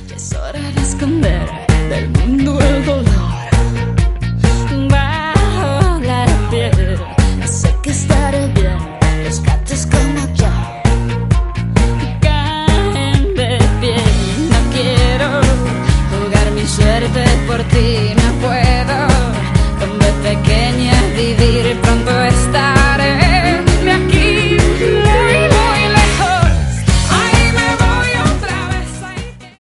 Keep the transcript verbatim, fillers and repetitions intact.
Es hora de esconder del mundo el dolor.